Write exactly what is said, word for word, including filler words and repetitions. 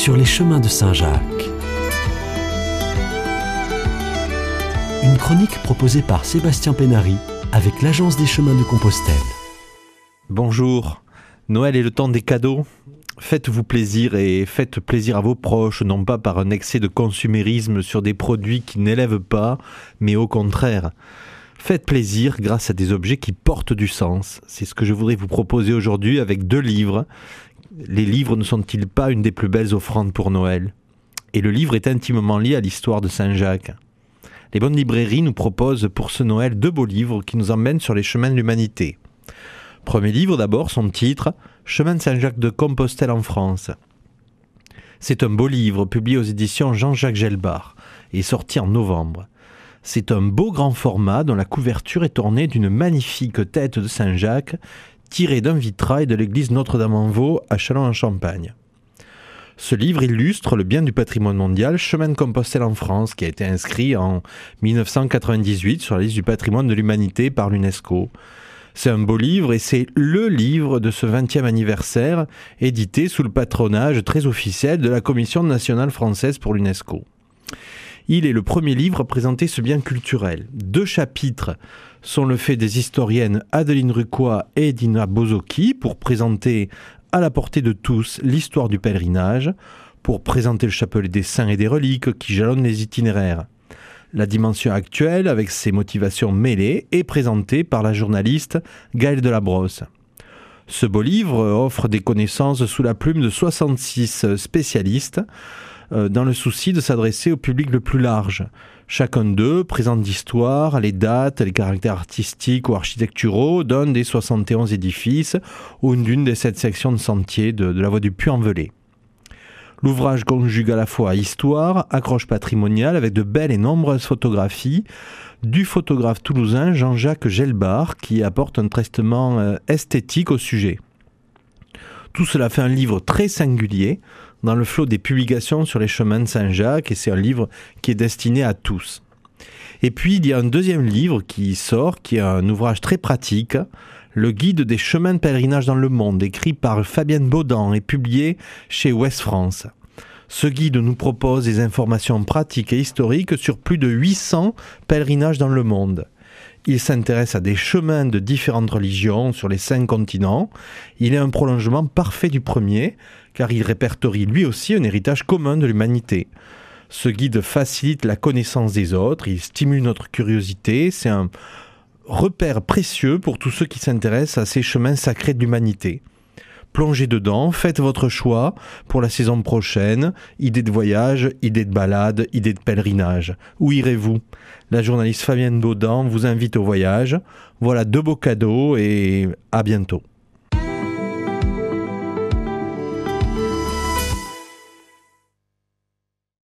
sur les chemins de Saint-Jacques. Une chronique proposée par Sébastien Pénary avec l'Agence des chemins de Compostelle. Bonjour, Noël est le temps des cadeaux. Faites-vous plaisir et faites plaisir à vos proches, non pas par un excès de consumérisme sur des produits qui n'élèvent pas, mais au contraire. Faites plaisir grâce à des objets qui portent du sens. C'est ce que je voudrais vous proposer aujourd'hui avec deux livres. Les livres ne sont-ils pas une des plus belles offrandes pour Noël ? Et le livre est intimement lié à l'histoire de Saint-Jacques. Les bonnes librairies nous proposent pour ce Noël deux beaux livres qui nous emmènent sur les chemins de l'humanité. Premier livre d'abord, son titre « Chemin de Saint-Jacques de Compostelle en France ». C'est un beau livre publié aux éditions Jean-Jacques Gelbart et sorti en novembre. C'est un beau grand format dont la couverture est ornée d'une magnifique tête de Saint-Jacques tirée d'un vitrail de l'église Notre-Dame-en-Vaux à Châlons-en-Champagne. Ce livre illustre le bien du patrimoine mondial Chemin de Compostelle en France qui a été inscrit en dix-neuf cent quatre-vingt-dix-huit sur la liste du patrimoine de l'humanité par l'UNESCO. C'est un beau livre et c'est le livre de ce vingtième anniversaire édité sous le patronage très officiel de la Commission nationale française pour l'UNESCO. Il est le premier livre à présenter ce bien culturel. Deux chapitres sont le fait des historiennes Adeline Rucois et Dina Bozocchi pour présenter à la portée de tous l'histoire du pèlerinage, pour présenter le chapelet des saints et des reliques qui jalonnent les itinéraires. La dimension actuelle, avec ses motivations mêlées, est présentée par la journaliste Gaëlle Delabrosse. Ce beau livre offre des connaissances sous la plume de soixante-six spécialistes, dans le souci de s'adresser au public le plus large. Chacun d'eux présente l'histoire, les dates, les caractères artistiques ou architecturaux d'un des soixante et onze édifices ou d'une des sept sections de sentiers de, de la voie du Puy-en-Velay. L'ouvrage conjugue à la fois histoire, accroche patrimoniale avec de belles et nombreuses photographies du photographe toulousain Jean-Jacques Gelbart qui apporte un traitement esthétique au sujet. Tout cela fait un livre très singulier dans le flot des publications sur les chemins de Saint-Jacques et c'est un livre qui est destiné à tous. Et puis il y a un deuxième livre qui sort, qui est un ouvrage très pratique, le guide des chemins de pèlerinage dans le monde, écrit par Fabienne Baudan et publié chez Ouest France. Ce guide nous propose des informations pratiques et historiques sur plus de huit cents pèlerinages dans le monde. Il s'intéresse à des chemins de différentes religions sur les cinq continents. Il est un prolongement parfait du premier, car il répertorie lui aussi un héritage commun de l'humanité. Ce guide facilite la connaissance des autres, il stimule notre curiosité, c'est un repère précieux pour tous ceux qui s'intéressent à ces chemins sacrés de l'humanité. Plongez dedans, faites votre choix pour la saison prochaine. Idées de voyage, idées de balade, idées de pèlerinage. Où irez-vous ? La journaliste Fabienne Baudan vous invite au voyage. Voilà deux beaux cadeaux et à bientôt.